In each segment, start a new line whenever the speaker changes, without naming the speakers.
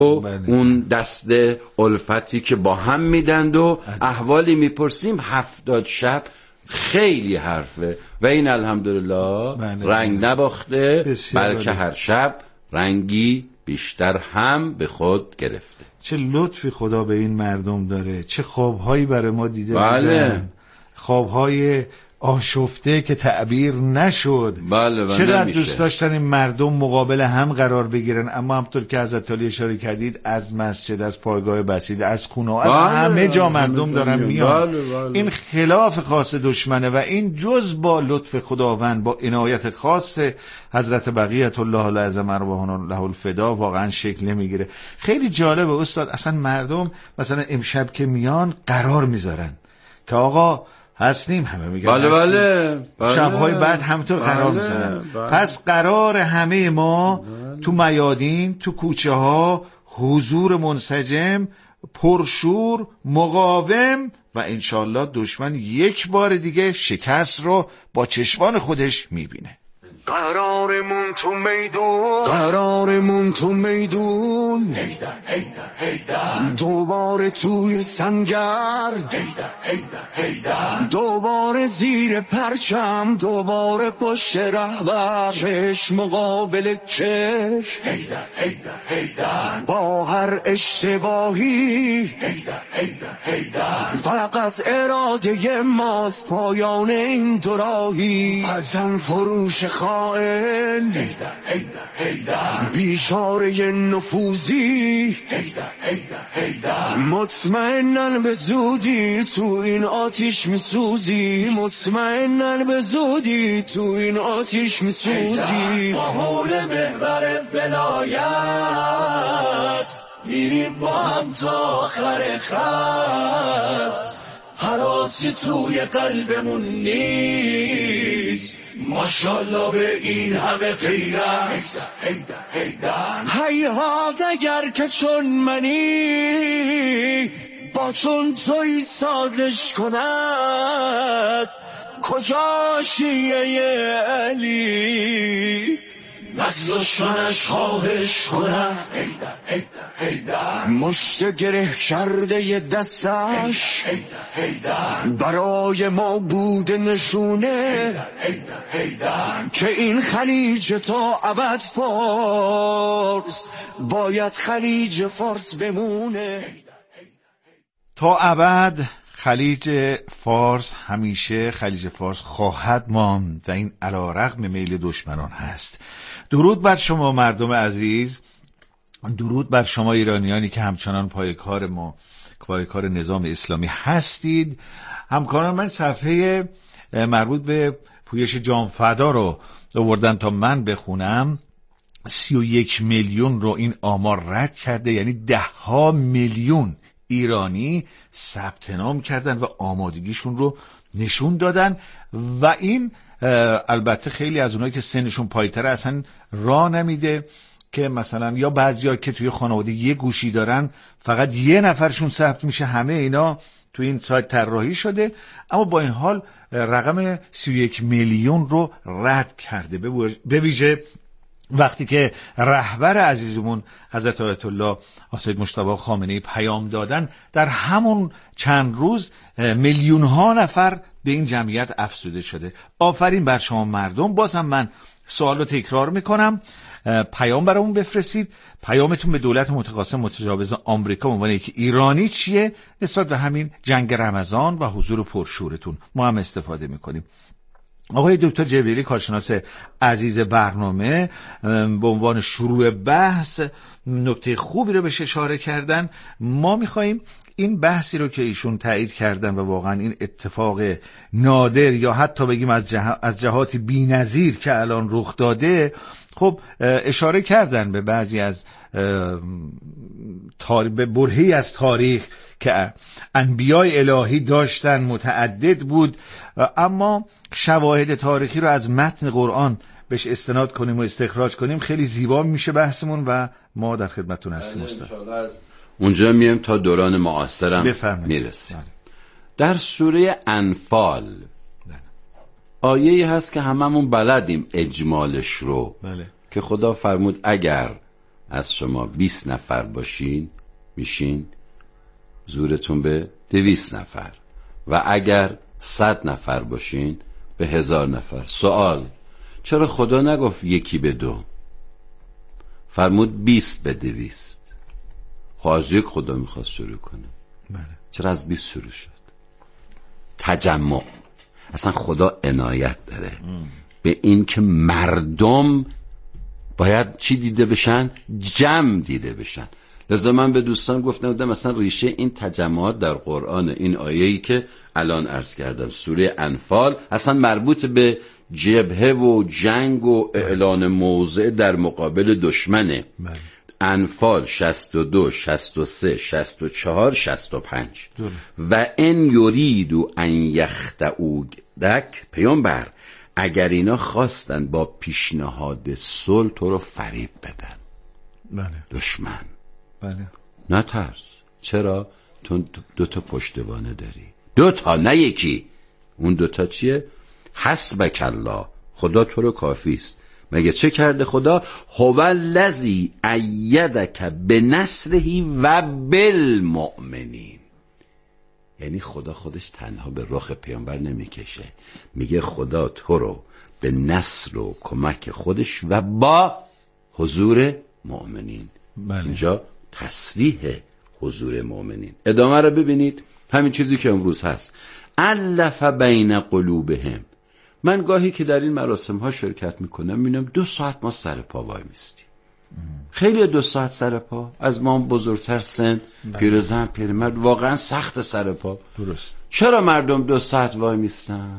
اون دست الفتی که با هم میدند و احوالی میپرسیم 70 شب خیلی حرفه و این الحمدلله رنگ نباخته، بلکه هر شب رنگی بیشتر هم به خود گرفته.
چه لطفی خدا به این مردم داره، چه خوابهایی برای ما دیده.
بله.
خوابهای آشفته که تعبیر نشد.
بله
چقدر دوست داشتن این مردم مقابل هم قرار بگیرن، اما همطور که حضرت علی اشاره کردید از مسجد، از پایگاه بسیط، از خونه، از همه جا مردم دارن میان. این خلاف خاص دشمنه و این جز با لطف خداوند، با عنایت خاص حضرت بقیت الله العظم ارواحنا له الفدا واقعا شکل نمیگیره. خیلی جالبه استاد، اصلا مردم مثلا امشب که میان قرار میذارن که آقا هستیم، همه میگن
بله.
شبهای بعد همطور قرار میذارن. پس قرار همه ما تو میادین، تو کوچه ها حضور منسجم، پرشور، مقاوم و انشالله دشمن یک بار دیگه شکست رو با چشمان خودش میبینه.
قرارمون تو میدون هیدر دوباره توی سنگر هیدر دوباره زیر پرچم، دوباره پشت رهبر، چشم مقابل چشم هیدر با هر اشتباهی هیدر فقط اراده ماست پایان این دوراهی. ازم فروش خائن هیدر بیچاره نفوذی هیدر مطمئنن به زودی تو این آتیش میسوزی، مطمئنن به زودی تو این آتیش میسوزی. با حول محور ولایت میریم با هم تا آخر خط، هراسی توی قلبمون نیست ماشاءالله به این همه غیرت هیهات اگر که چون منی با چون توی سازش کند، کجا شیعه علی از دشمنش خواهش کنم هیدر مشت گره کرده ی دستش برای ما بوده نشونه که این خلیج تا ابد فارس باید خلیج فارس بمونه.
تا ابد خلیج فارس همیشه خلیج فارس خواهد ماند و این علیرغم میل دشمنان هست. درود بر شما مردم عزیز، درود بر شما ایرانیانی که همچنان پایکار ما، پایکار نظام اسلامی هستید. همکاران من صفحه مربوط به پویش جانفدا رو آوردن تا من بخونم. 31 میلیون رو این آمار رد کرده، یعنی 10 میلیون ایرانی ثبت نام کردن و آمادگیشون رو نشون دادن و این البته خیلی از اونایی که سنشون پایتره اصلا راه نمیده که مثلا یا بعضیا که توی خانواده یه گوشی دارن فقط یه نفرشون ثبت میشه، همه اینا توی این سایت طراحی شده، اما با این حال رقم 31 میلیون رو رد کرده. به ویژه وقتی که رهبر عزیزمون حضرت آیت الله سید مجتبی خامنه‌ای پیام دادن، در همون چند روز میلیون ها نفر به این جمعیت افزوده شده. آفرین بر شما مردم. بازم من سوال رو تکرار میکنم، پیام برامون بفرستید. پیامتون به دولت متخاصم متجاوز آمریکا به عنوان یک ایرانی چیه نسبت به همین جنگ رمضان و حضور پرشورتون؟ ما هم استفاده میکنیم. آقای دکتر جبریلی کارشناس عزیز برنامه به عنوان شروع بحث نکته خوبی رو بهش اشاره کردن. ما میخواییم این بحثی رو که ایشون تایید کردن و واقعا این اتفاق نادر یا حتی بگیم از جهات بی‌نظیر که الان رخ داده، خب اشاره کردن به بعضی از به برهه‌ای از تاریخ که انبیای الهی داشتن، متعدد بود، اما شواهد تاریخی رو از متن قرآن بهش استناد کنیم و استخراج کنیم خیلی زیبا میشه بحثمون و ما در خدمتتون هستیم.
از اونجا میایم تا دوران معاصرم میرسیم. در سوره انفال آیه‌ای هست که هممون بلدیم اجمالش رو، که خدا فرمود اگر از شما 20 نفر باشین میشین زورتون به 200 نفر و اگر 100 نفر باشین به 1000 نفر. سوال: چرا خدا نگفت 1 به 2؟ فرمود 20 به 200. خب از 1 خدا میخواست شروع کنه، چرا از 20 شروع شد؟ تجمع. اصلا خدا عنایت داره به این که مردم باید چی دیده بشن؟ جمع دیده بشن. لذا من به دوستان گفتم مثلا ریشه این تجمعات در قرآن، این آیه‌ای که الان عرض کردم سوره انفال اصلا مربوط به جبهه و جنگ و اعلان موضع در مقابل دشمنه. انفال 62 63 64 65 و ان یریدو ان یخدعوک پیامبر اگر اینا خواستن با پیشنهاد صلح تو رو فریب بدن، دشمن، نترس. چرا؟ تو 2 تا پشتوانه داری، 2 تا نه یکی. اون 2 تا چیه؟ حسبک الله، خدا تو رو کافی است. مگه چه کرده خدا؟ هو الذی ایدک بنصره و بالمؤمنین. یعنی خدا خودش تنها به رخ پیامبر نمیکشه، میگه خدا تو رو به نصر و کمک خودش و با حضور مؤمنین. اینجا تصریح حضور مؤمنین. ادامه رو ببینید، همین چیزی که امروز هست. الف بین قلوبهم. من گاهی که در این مراسم ها شرکت میکنم میبینم 2 ساعت ما سر پا وای میستیم. خیلی 2 ساعت سر پا، از ما بزرگتر سن، پیرزن پیرمرد، واقعا سخت سر پا.
درست.
چرا مردم 2 ساعت وای میستن؟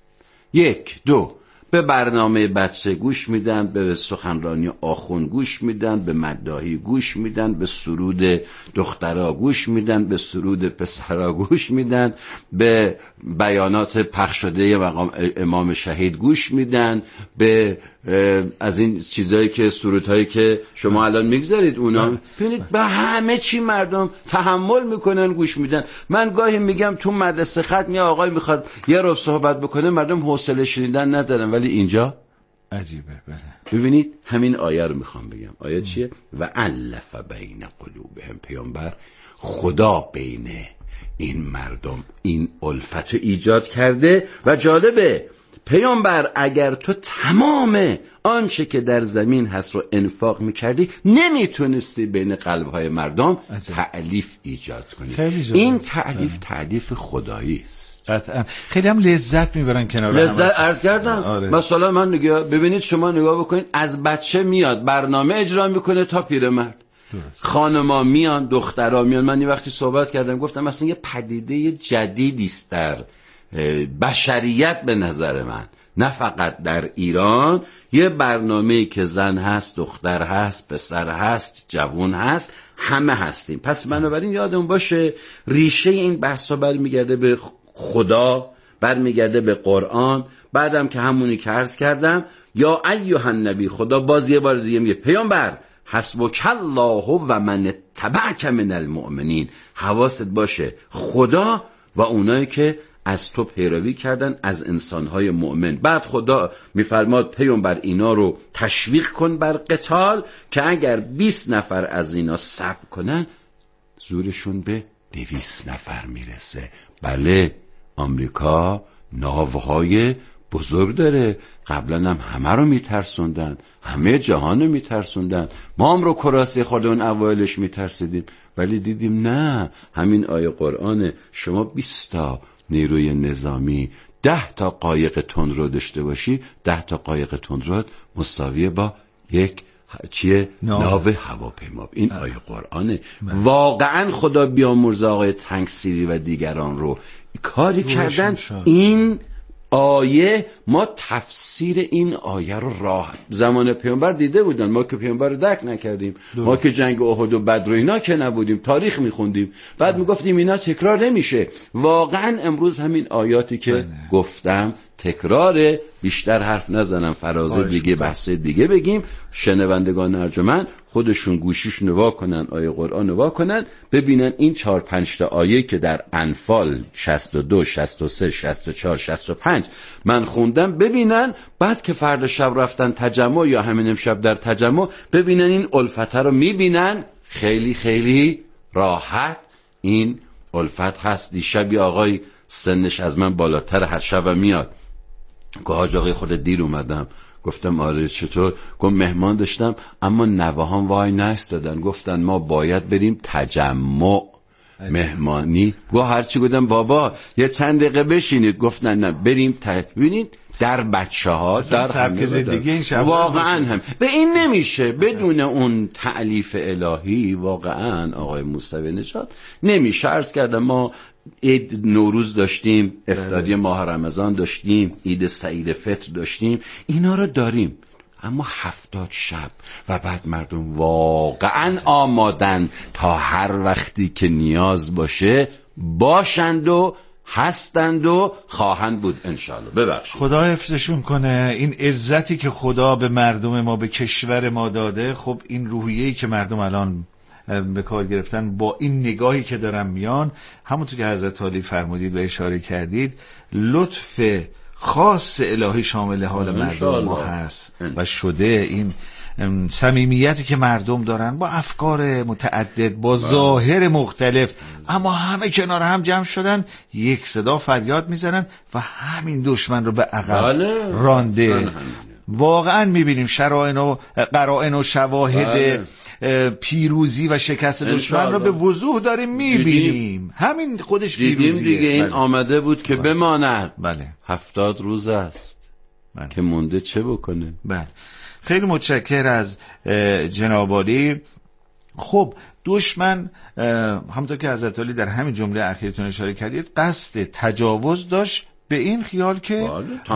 1 2 به برنامه بچه گوش میدن، به سخنرانی آخوند گوش میدن، به مداحی گوش میدن، به سرود دخترها گوش میدن، به سرود پسرها گوش میدن، به بیانات پخش شده مقام امام شهید گوش میدن، به از این چیزایی که سرودهایی که شما الان میگذارید اونا ببینید، به همه چی مردم تحمل میکنن، گوش میدن. من گاهی میگم تو مدرسه خط یه آقای میخواد یه رو صحبت بکنه، مردم حوصله شنیدن ندارن، ولی اینجا
عجیبه.
ببینید همین آیه رو میخوام بگم. آیه چیه؟ و الف بین قلوبهم. پیامبر خدا بین این مردم این الفت رو ایجاد کرده. و جالبه پیامبر اگر تو تمام آنچه که در زمین هست رو انفاق میکردی نمیتونستی بین قلبهای مردم تألیف ایجاد کنی. این تألیف خدایی است.
قطعا خیلی هم لذت میبرن کنار هم.
لذت عرض کردم. مثلا من ببینید شما نگاه بکنید، از بچه میاد برنامه اجرا میکنه تا پیرمرد. خانما میان، دخترها میان. من یه وقتی صحبت کردم گفتم مثلا یه پدیده جدیدی است در بشریت به نظر من، نه فقط در ایران. یه برنامه‌ای که زن هست، دختر هست، پسر هست، جوان هست، همه هستیم. پس بنابراین یادمون باشه ریشه این بحثا برمیگرده به خدا، برمیگرده به قرآن. بعدم که همونی که عرض کردم، یا ایها النبی، خدا باز یه بار دیگه میگه پیامبر حسبک الله و من اتبعک من المؤمنین. حواست باشه خدا و اونایی که از تو پیروی کردن از انسانهای مؤمن. بعد خدا میفرماد پیامبر اینا رو تشویق کن بر قتال که اگر 20 نفر از اینا صبر کنن زورشون به 200 نفر میرسه. بله آمریکا ناوهای بزرگ داره، قبلا هم همه رو میترسوندن، همه جهان رو میترسوندن، ما هم رو کراسی خورده اون اوایلش میترسیدیم، ولی دیدیم نه، همین آیه قرآن شما 20 تا نیروی نظامی 10 تا قایق تندرو داشته باشی، 10 تا قایق تندرو مساویه با یک ناو هواپیما. این آیه قرآنه. واقعا خدا بیامرزه آقای تنگسیری و دیگران رو کاری کردن. این آیه ما تفسیر این آیه رو راه زمان پیامبر دیده بودن، ما که پیامبر رو درک نکردیم. ما که جنگ احد و بدر و اینا که نبودیم، تاریخ میخوندیم، بعد میگفتیم اینا تکرار نمیشه. واقعا امروز همین آیاتی که گفتم تکراره، بیشتر حرف نزنم، فراز دیگه بحث دیگه بگیم. شنوندگان ارجمند خودشون گوشیش نوا کنن، آیه قرآن نوا کنن، ببینن این 4-5 تا آیه که در انفال 62 63 64 65 من خوندم ببینن، بعد که فردا شب رفتن تجمع یا همین امشب در تجمع ببینن این الفت رو میبینن، خیلی خیلی راحت این الفت هست. دیشب یه آقای سنش از من بالاتر هر شب میاد، گفت حاج آقای خود دیر اومدم. گفتم آره چطور؟ گفت مهمان داشتم اما نوهام وای نایستادن، گفتن ما باید بریم تجمع مهمانی. گفت هرچی گفتم بابا یه چند دقیقه بشینید، گفتن نه بریم ببینید در بچه ها در همه واقعا هم به این نمیشه بدون اون تألیف الهی. واقعا آقای موسوی نژاد نمیشه. عرض کردم ما عید نوروز داشتیم، افطاری ماه رمضان داشتیم، عید سعید فطر داشتیم، اینا رو داریم، اما 70 شب و بعد مردم واقعا آمادن تا هر وقتی که نیاز باشه باشند و هستند و خواهند بود انشالله. ببخشید
خدا حفظشون کنه. این عزتی که خدا به مردم ما، به کشور ما داده، خب این روحیه‌ای که مردم الان به کار گرفتن با این نگاهی که دارن میان، همونطور که حضرت علی فرمودید و اشاره کردید، لطف خاص الهی شامل حال مردم ما هست و شده. این صمیمیتی که مردم دارن با افکار متعدد، با ظاهر مختلف، اما همه کنار هم جمع شدن، یک صدا فریاد میزنن و همین دشمن رو به عقب رانده. واقعا میبینیم شرائن و قرائن و شواهد پیروزی و شکست دشمن رو به وضوح داریم میبینیم. همین خودش پیروزیه
دیگه. این آمده بود که بماند.
بله
70 روز است که مونده چه بکنه.
بله خیلی متشکر از جناب عالی. خب دشمن همونطور که حضرت علی در همین جمله اخیرتون اشاره کردید قصد تجاوز داشت به این خیال که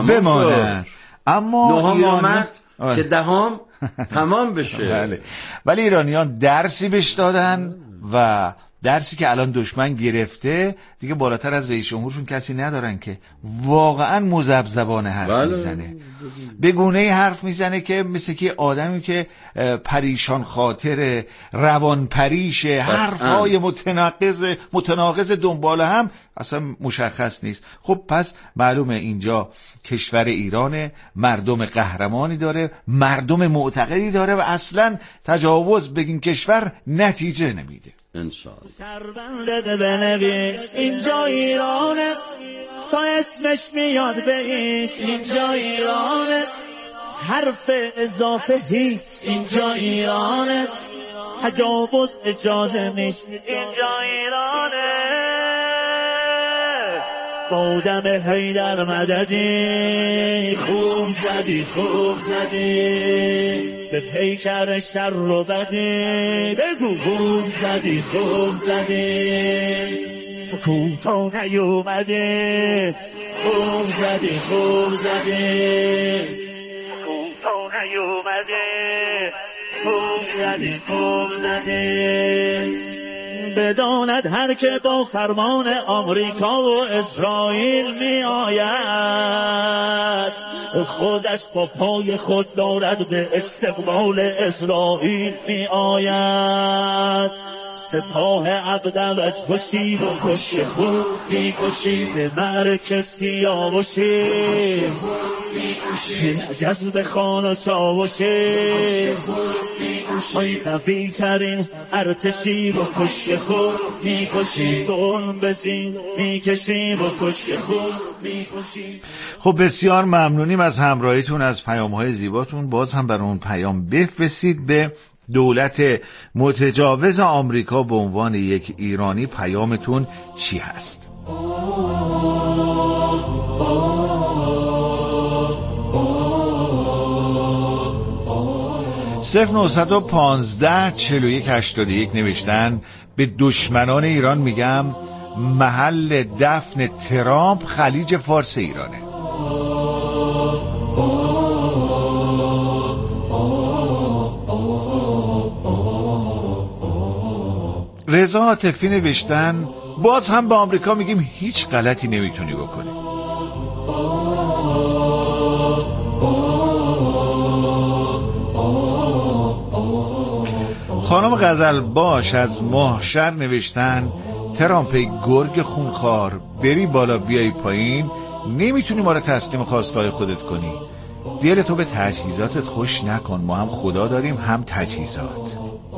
بماند، اما
ایرانیان که دهم تمام بشه.
بله. ولی ایرانیان درسی بهش دادن و درسی که الان دشمن گرفته دیگه بالاتر از رئیس جمهورشون کسی ندارن که واقعا مذبذبانه حرف میزنه، به گونه‌ای حرف میزنه که مثل که آدمی که پریشان خاطر، روان پریشه، حرفهای متناقض دنبال هم اصلا مشخص نیست. خب پس معلومه اینجا کشور ایرانه، مردم قهرمانی داره، مردم معتقدی داره و اصلا تجاوز به این کشور نتیجه نمیده.
انشاءالله.
سربنده بنویس اینجا ایرانه، تا اسمش میاد بایست اینجا ایرانه، حرف اضافه هیست اینجا ایرانه، تجاوز اجازه نیست اینجا ایرانه. بودم حیدر مددی، خوب زدی خوب زدی، به پیکر شر رو بدی، بگو خوب زدی خوب زدی، تو کوتا نیومدی، خوب زدی خوب زدی، کوتا نیومدی، خوب زدی خوب زدی. بداند هر که با فرمان آمریکا و اسرائیل می آید، خودش با پای خود دارد به استقبال اسرائیل می آید. سپاه عبدالت کشید و کشت خوب می کشید، به مرک سیاوشی جذب خان و چاوشی، ای قوی ترین ارتشی و کشت خوب می کشید، ظلم بزین می کشید و کشت خوب می کشید.
خب بسیار ممنونیم از همراهیتون، از پیام‌های زیباتون. باز هم بر اون پیام بفرستید به دولت متجاوز آمریکا به عنوان یک ایرانی. پیامتون چی هست؟ 0915-4181 نوشتن به دشمنان ایران میگم محل دفن ترامپ خلیج فارس ایرانه. رضا عاطفی نوشتن باز هم به آمریکا میگیم هیچ غلطی نمیتونی بکنی. خانم غزلباش از محشر نوشتن ترامپ گرگ خونخوار، بری بالا بیای پایین، نمیتونی ما رو تسلیم خواستهای خودت کنی. دلتو به تجهیزاتت خوش نکن، ما هم خدا داریم هم تجهیزات.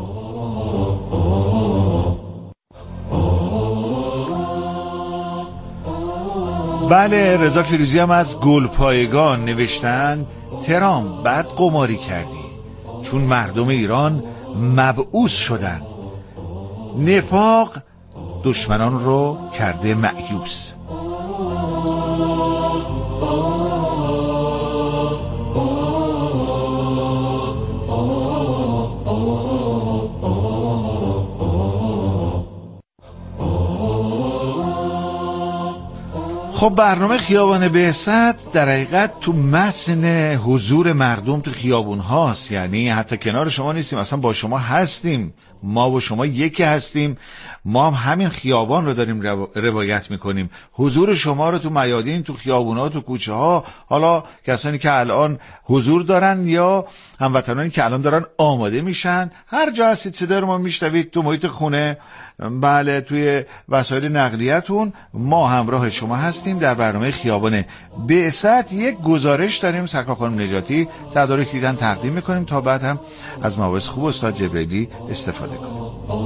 بله، رضا فیروزی هم از گلپایگان نوشتن ترامپ بد قماری کردی، چون مردم ایران مبعوث شدن. نفاق دشمنان رو کرده مأیوس. خب برنامه خیابان بعثت در حقیقت تو متن حضور مردم تو خیابون هاست، یعنی حتی کنار شما نیستیم، اصلا با شما هستیم، ما و شما یکی هستیم، ما هم همین خیابان رو داریم روایت میکنیم. حضور شما رو تو میادین، تو خیابون ها، تو کوچه ها، حالا کسانی که الان حضور دارن یا هموطنانی که الان دارن آماده میشن، هر جا هستید صدا رو ما میشنوید، تو محیط خونه، بله توی وسایل نقلیتون، ما همراه شما هستیم در برنامه خیابان بعثت. یک گزارش داریم سرکار خانم نجاتی تدارک دیدن تقدیم میکنیم تا بعد هم از مواعظ خوب استاد جبریلی استفاده کنیم.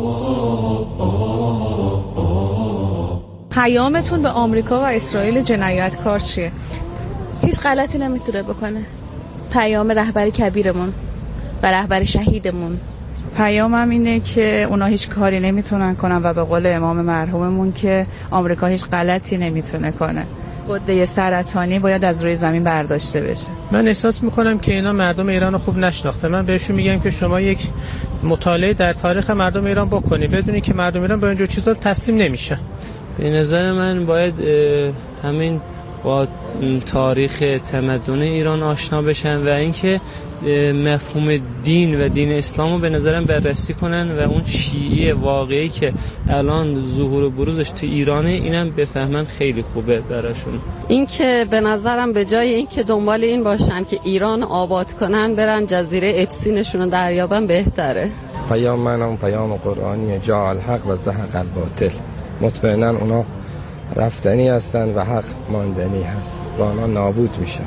پیامتون به آمریکا و اسرائیل جنایتکار چیه؟
هیچ غلطی نمیتونه بکنه. پیام رهبر کبیرمون و رهبر شهیدمون.
پیامم اینه که اونا هیچ کاری نمیتونن کنن و به قول امام مرحوممون که آمریکا هیچ غلطی نمیتونه کنه. غده سرطانی باید از روی زمین برداشته بشه.
من احساس میکنم که اینا مردم ایران رو خوب نشناخته. من بهشون میگم که شما یک مطالعه در تاریخ مردم ایران بکنی، بدونی که مردم ایران به اینجور چیزا تسلیم نمیشن.
به نظر من باید همین با تاریخ تمدن ایران آشنا بشن و اینکه مفهوم دین و دین اسلام رو به نظرم بررسی کنن و اون شیعه واقعی که الان ظهور و بروزش تو ایرانه اینم بفهمن خیلی خوبه براشون.
این که به نظرم به جای این که دنبال این باشن که ایران آباد کنن، برن جزیره اپسینشون رو دریابن بهتره.
پیام من اون پیام قرآنیه، جاء الحق و زهق الباطل. مطمئنا اونا رفتنی هستن و حق ماندنی هست و اونا نابود میشن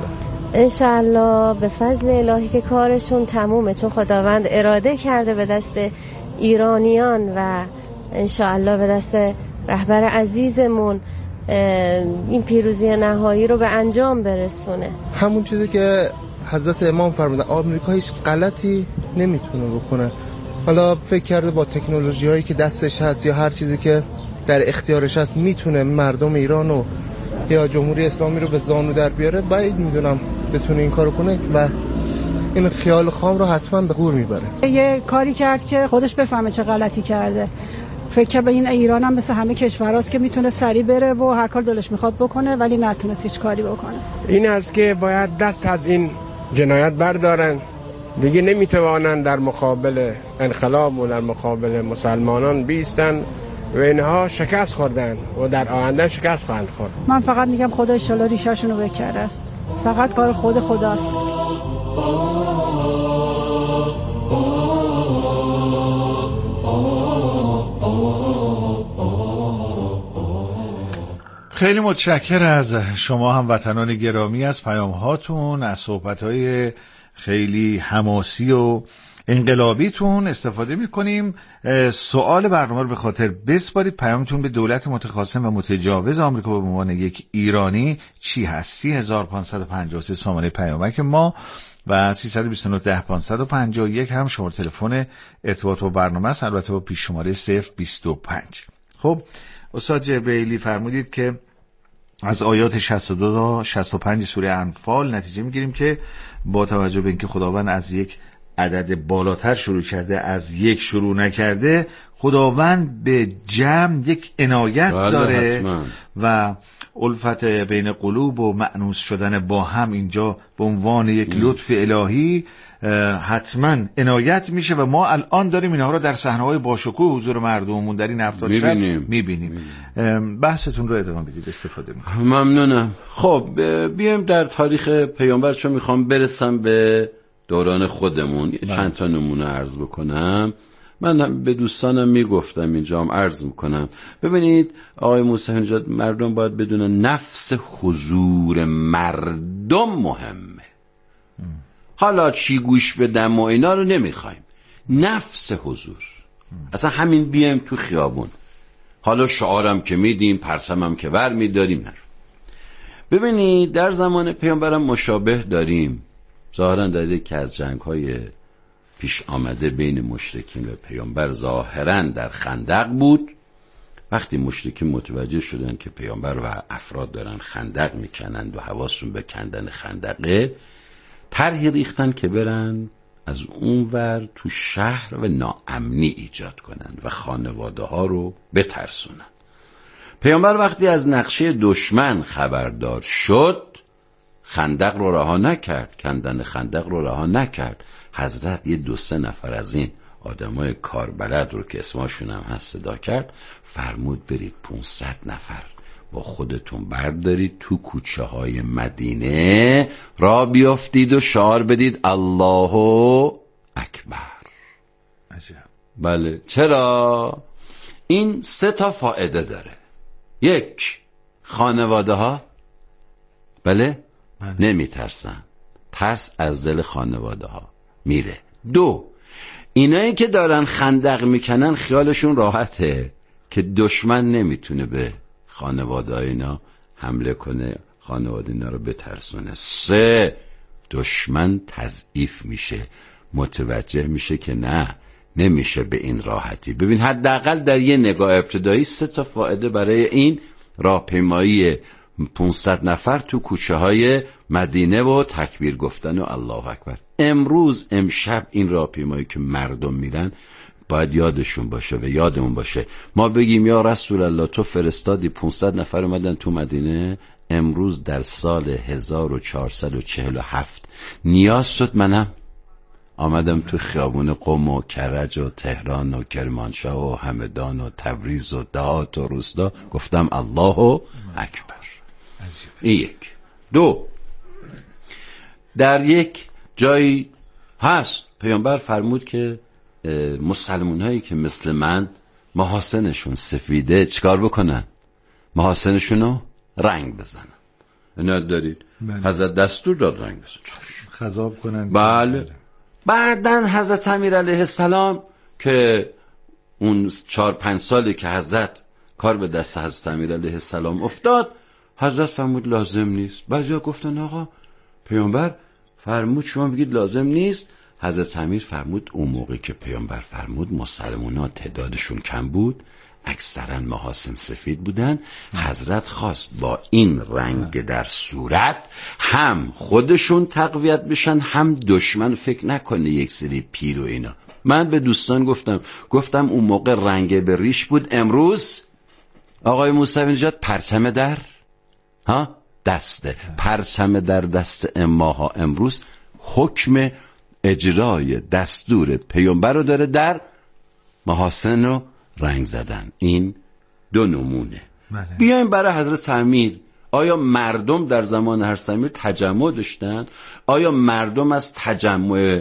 انشالله به فضل الهی که کارشون تمومه، چون خداوند اراده کرده به دست ایرانیان و انشالله به دست رهبر عزیزمون این پیروزی نهایی رو به انجام برسونه.
همون چیزی که حضرت امام فرمودن، آمریکا هیچ غلطی نمیتونه بکنه. حالا فکر کرده با تکنولوژی هایی که دستش هست یا هر چیزی که در اختیارش هست میتونه مردم ایرانو یا جمهوری اسلامی رو به زانو در بیاره. باید میدونم بتونه این کارو کنه و این خیال خام رو حتما به گور میبره.
یه کاری کرد که خودش بفهمه چه غلطی کرده. فکر به این ایران هم مثل همه کشوراست که میتونه سریع بره و هر کار دلش میخواد بکنه، ولی نتونست هیچ کاری بکنه.
این است که باید دست از این جنایت بردارن. دیگه نمیتوانن در مقابل انقلاب و در مقابل مسلمانان بیستن و اینها شکست خوردن و در آینده شکست خواهند خورد.
من فقط میگم خدا انشالله ریشه‌شون رو بکنه. فقط کار خود خداست.
خیلی متشکر از شما هموطنان گرامی از پیام هاتون، از صحبت های خیلی حماسی و انقلابیتون استفاده میکنیم. سوال برنامه رو به خاطر بسپارید. پیامتون به دولت متخاصم و متجاوز آمریکا به عنوان یک ایرانی چی هست؟ 3553 سامانه پیامک ما و 329 10 551 هم شماره تلفن ارتباط با برنامه است، البته با پیش شماره 025. خب استاد جبریلی فرمودید که از آیات 62 تا 65 سوره انفال نتیجه میگیریم که با توجه به اینکه خداوند از یک عدد بالاتر شروع کرده، از یک شروع نکرده، خداوند به جمع یک عنایت داره حتما. و الفت بین قلوب و مأنوس شدن با هم اینجا به عنوان یک لطف الهی حتما عنایت میشه و ما الان داریم اینها رو در صحنه‌های باشکوه حضور مردممون در این هفتاد شب میبینیم. بحثتون رو ادامه بدید، استفاده میکنم.
ممنونم. خب بیایم در تاریخ پیامبر، چون میخوام برسم به دوران خودمون چند تا نمونه عرض بکنم. من به دوستانم میگفتم، اینجا هم عرض میکنم، ببینید آقای موسی نژاد، مردم باید بدونن نفس حضور مردم مهمه. حالا چی گوش بدم و اینا رو نمیخوایم، نفس حضور. اصلا همین بیایم تو خیابون، حالا شعارم که میدیم، پرسمم که ور میداریم. ببینید در زمان پیامبرم مشابه داریم. ظاهرا در یکی از جنگ‌های پیش آمده بین مشرکین و پیامبر ظاهرا در خندق بود. وقتی مشرکین متوجه شدن که پیامبر و افراد دارن خندق میکنند و حواسشون به کندن خندقه، طرحی ریختن که برن از اونور تو شهر و ناامنی ایجاد کنند و خانواده ها رو بترسونن. پیامبر وقتی از نقشه دشمن خبردار شد، خندق رو رها نکرد، کندن خندق رو رها نکرد. حضرت یه 2-3 نفر از این آدمای کاربلد رو که اسمشون هم هست صدا کرد، فرمود برید 500 نفر با خودتون بردارید تو کوچه های مدینه را بیافتید و شعار بدید الله اکبر.
عجب.
بله. چرا؟ این 3 فایده داره. 1، خانواده ها نمیترسن، ترس از دل خانواده ها میره. 2، اینایی که دارن خندق میکنن خیالشون راحته که دشمن نمیتونه به خانواده اینا حمله کنه، خانواده اینا رو بترسونه. 3، دشمن تضعیف میشه، متوجه میشه که نه، نمیشه به این راحتی. ببین حداقل در یه نگاه ابتدایی 3 فایده برای این راهپیمایی 500 نفر تو کوچه های مدینه و تکبیر گفتن و الله اکبر. امشب این راهپیمایی که مردم میرن باید یادشون باشه و یادمون باشه. ما بگیم یا رسول الله تو فرستادی 500 نفر اومدن تو مدینه، امروز در سال 1447 نیاز شد منم آمدم تو خیابون قم و کرج و تهران و کرمانشاه و همدان و تبریز و دهات و روستا گفتم الله اکبر. این 1. 2، در یک جایی هست پیامبر فرمود که مسلمان هایی که مثل من محاسنشون سفیده چیکار بکنن؟ محاسنشون رو رنگ بزنن. اینا دارید؟ حضرت دستور داد رنگ بزنن،
خضاب کنن.
بله. بعدن حضرت امیر علیه السلام که اون 4-5 سالی که حضرت کار به دست حضرت امیر علیه السلام افتاد، حضرت فرمود لازم نیست. بعضیا گفتن آقا پیامبر فرمود شما بگید لازم نیست. حضرت امیر فرمود اون موقع که پیامبر فرمود مسلمان‌ها تعدادشون کم بود، اکثرا محاسن سفید بودن. حضرت خواست با این رنگ در صورت هم خودشون تقویت بشن، هم دشمن فکر نکنه یک سری پیر و اینا. من به دوستان گفتم اون موقع رنگ به ریش بود، امروز آقای موسی نژاد پرچم در دسته، پرچم در دست اماها امروز حکم اجرای دستور پیامبر رو داره در محاسن رو رنگ زدن. این 2 نمونه. بیایم برای حضرت امیر. آیا مردم در زمان حضرت امیر تجمع داشتن؟ آیا مردم از تجمع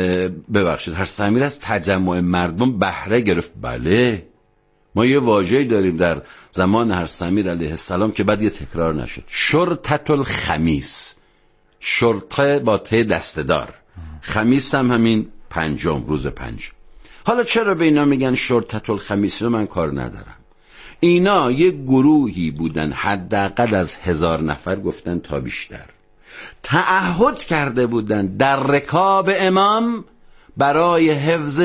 حضرت امیر از تجمع مردم بهره گرفت؟ بله. ما یه واژه‌ای داریم در زمان حضرت امیر علیه السلام که بعد یه تکرار نشد، شرطة الخمیس. شرطه با ته دستدار، خمیس هم همین 5، روز 5. حالا چرا به اینا میگن شرطة الخمیس؟ رو من کار ندارم. اینا یه گروهی بودن، حداقل از 1000 نفر گفتن تا بیشتر، تعهد کرده بودن در رکاب امام برای حفظ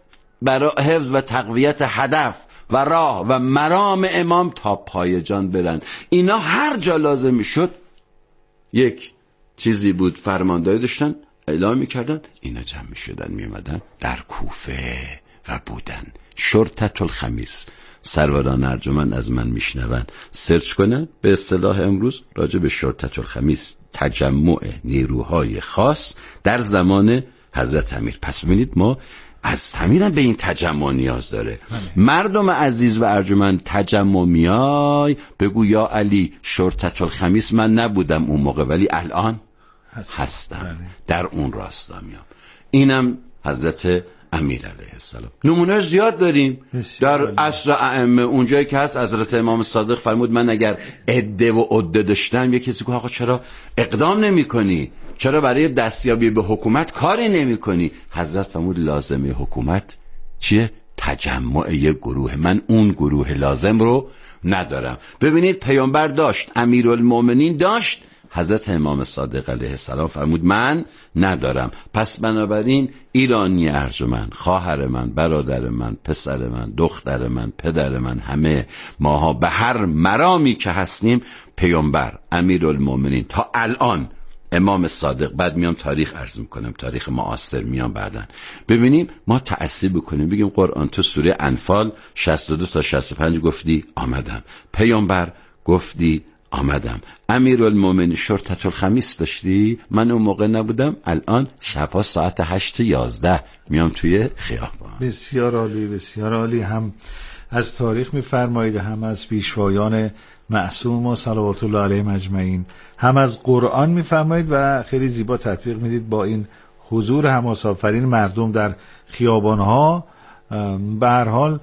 و تقویت هدف و راه و مرام امام تا پای جان برن. اینا هر جا لازم میشد یک چیزی بود فرمانداری داشتن، اعلام میکردن، اینا جمع میشدن میامدن در کوفه و بودن. شرطة الخمیس. سروران ارجمند از من میشنون سرچ کنن، به اصطلاح امروز راجع به شرطة الخمیس، تجمع نیروهای خاص در زمان حضرت امیر. پس ببینید ما از امیر به این تجمع نیاز داره. مردم عزیز و ارجمند، تجمع میای بگو یا علی شرطة الخمیس من نبودم اون موقع ولی الان هستم. در اون راستا میام. اینم حضرت امیر علیه السلام. نمونه زیاد داریم در عصر ائمه، اونجایی که هست حضرت امام صادق فرمود من اگر عده و عده داشتم، یک کسی گفت آقا چرا اقدام نمی کنی؟ چرا برای دستیابی به حکومت کاری نمی کنی؟ حضرت فرمود لازمه حکومت چیه؟ تجمع یک گروه، من اون گروه لازم رو ندارم. ببینید پیامبر داشت، امیرالمومنین داشت، حضرت امام صادق علیه السلام فرمود من ندارم. پس بنابراین ایرانی ارجمند، خواهر من، برادر من، پسر من، دختر من، پدر من، همه ماها به هر مرامی که هستیم پیامبر، امیرالمومنین تا الان، امام صادق، بعد میام تاریخ عرض میکنم، تاریخ معاصر میام بعدن، ببینیم ما تأسیب بکنیم بگیم قرآن تو سوره انفال 62 تا 65 گفتی آمدم، پیامبر گفتی آمدم، امیرالمومنین شرطة الخمیس داشتی، من اون موقع نبودم، الان شبها ساعت 8 تا 11 میام توی خیابان.
بسیار عالی، بسیار عالی. هم از تاریخ میفرمایید، هم از پیشوایان معصوم و صلوات الله علیهم اجمعین، هم از قرآن میفرمایید و خیلی زیبا تطبیق میدید با این حضور حماس‌آفرین مردم در خیابانها. به هر حال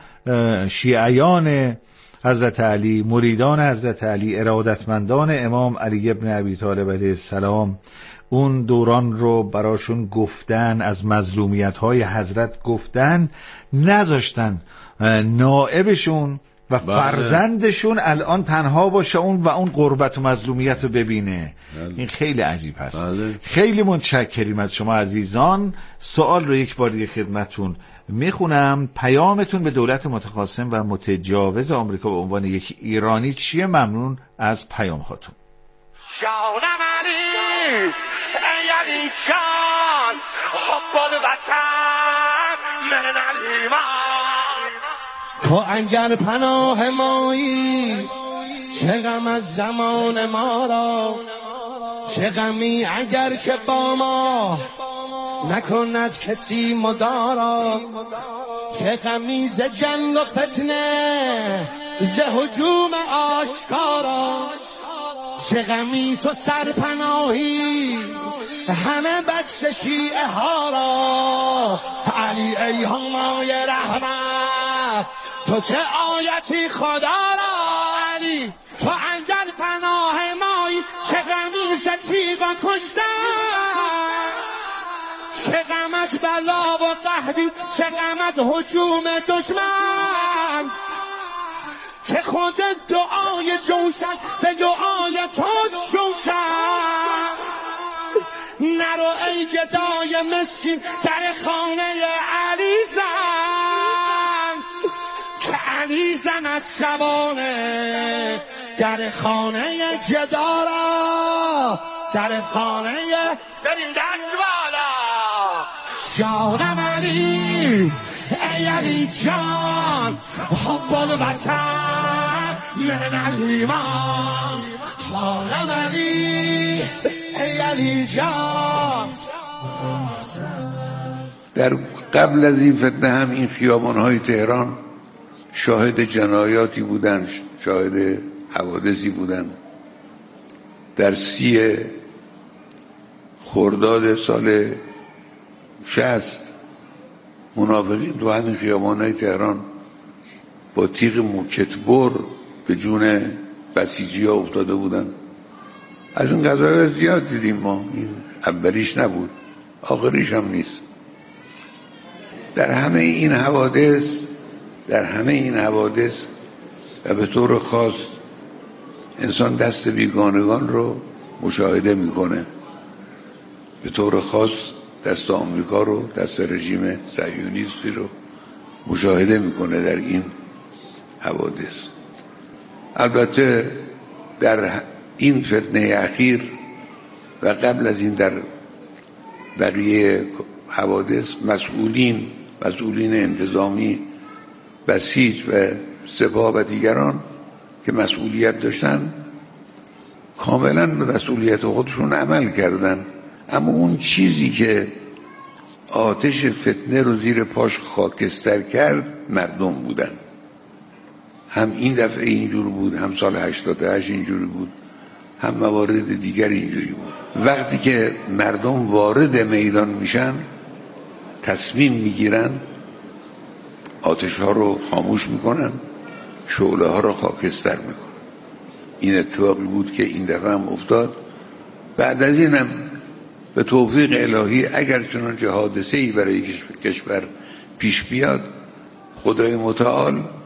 شیعیان حضرت علی، مریدان حضرت علی، ارادتمندان امام علی ابن ابی طالب علیه السلام اون دوران رو براشون گفتن، از مظلومیت‌های حضرت گفتن، نذاشتن نائبشون و فرزندشون الان تنها باشه اون و اون غربت و مظلومیت رو ببینه. این خیلی عجیب هست. خیلی متشکریم از شما عزیزان. سوال رو یک بار دیگه خدمتون میخونم. پیامتون به دولت متخاصم و متجاوز آمریکا به عنوان یک ایرانی چیه؟ ممنون از پیام هاتون.
جانم علی ای علی جان حب الوطن من الایمان، تو اگر پناه مایی چه غم از زمان ما را، چه غمی اگر که با ما نکند کسی مدارا، چه غمی ز جنگ و فتنه ز هجوم آشکارا، چه غمی تو سرپناهی همه بچه شیعه ها را. علی ای همای رحمت تو چه آیتی خدا را، علی تو اگر پناه مایی چه غمی ز تیغا کشتن، چه غمت بلا و قحطی، چه غمت هجوم دشمن، که خود دعای جوشن به دعای توست جوشن. نرو ای گدای مسکین در خانه علی زن، که علی زند شبانه در خانه گدارا، در خانه بریم دست بالا. جانم علی ای علی جان حب الوطن من الایمان، جانم علی ای علی جان.
در قبل از این فتنه هم این خیابان‌های تهران شاهد جنایاتی بودن، شاهد حوادثی بودن. در 30 خرداد سال 60 منافقین تو همین خیابان‌های تهران با تیغ موکتبر به جون بسیجی‌ها افتاده بودن. از این قضایا زیاد دیدیم ما، این اولیش نبود آخریش هم نیست. در همه این حوادث و به طور خاص انسان دست بیگانگان رو مشاهده میکنه، به طور خاص دست آمریکا رو، دست رژیم صهیونیستی رو مشاهده میکنه در این حوادث. البته در این فتنه اخیر و قبل از این در بقیه حوادث مسئولین انتظامی، بسیج و سپاه و دیگران که مسئولیت داشتن کاملا به مسئولیت خودشون عمل کردن، اما اون چیزی که آتش فتنه رو زیر پاش خاکستر کرد مردم بودن. هم این دفعه اینجور بود، هم سال 88 اینجوری بود، هم موارد دیگر اینجوری بود. وقتی که مردم وارد میدان میشن تصمیم میگیرن آتش ها رو خاموش میکنن، شعله ها رو خاکستر میکنن. این اتفاقی بود که این دفعه هم افتاد. بعد از اینم به توفیق الهی اگر چنانچه حادثه‌ای برای کشور پیش بیاد، خدای متعال